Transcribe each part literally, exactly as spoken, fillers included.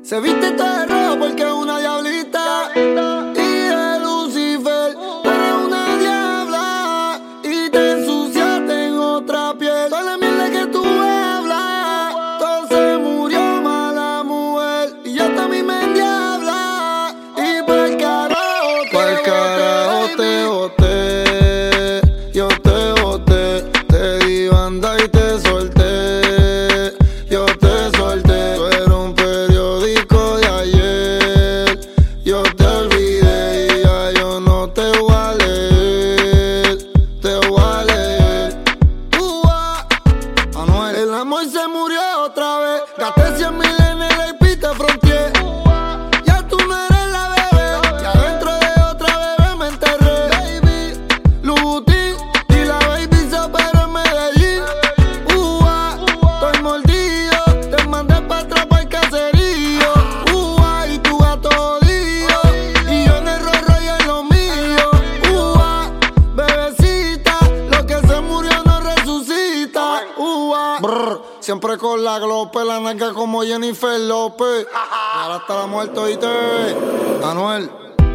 Se viste todo de rojo porque es una diablita. Y de Lucifer, tú eres una diabla. Y te ensuciaste en otra piel. Toda la mierda que tú hablas, todo se murió mala mujer. Y yo también me endiabla. Y pa'l carajo te Pa'l carajo te boté. Yo te boté. Te di banda y te solté. Yo te solté. Tú eres un periódico de ayer. Yo te olvidé y ya yo no te voy a leer. Te voy a leer. Ua, Anuel. el amor se murió otra vez. Gasté cien mil en el I P, te fronteé. Ya tú no eres la bebé. Ya dentro de otra bebé me enterré. Baby, Lutin y la baby se operó en Medellín. Ua, estoy mordido. Te mandé pa' atrás pa'l caserío. Ua, y tu gato jodido. Y yo en el Rolls Royce en lo mío. Ua, bebecita, lo que se murió no resucita. Ua, Brr, siempre con la glope, la nalga como Jennifer López. Ahora hasta la muerte, oíste, Anuel.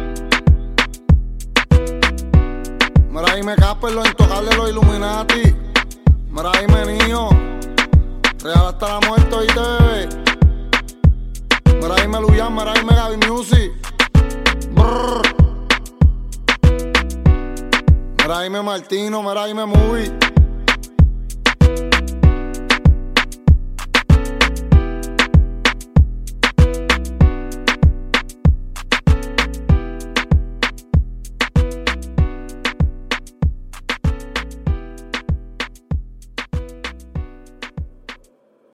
Mira ahí me Casper, los intocables, los Illuminati. Mira ahí me niño. Real hasta la muerte, oíste, bebé. Mira ahí me Luyan, mira ahí me Gaby Music. Brr. Mira ahí me Martino, mira ahí me Movie.